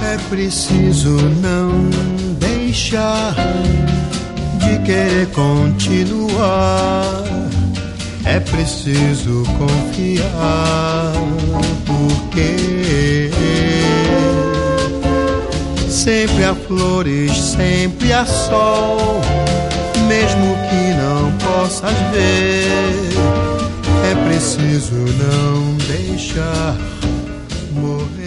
É preciso não deixar de querer continuar. É preciso confiar, porque sempre há flores, sempre há sol, mesmo que não possas ver. É preciso não deixar morrer.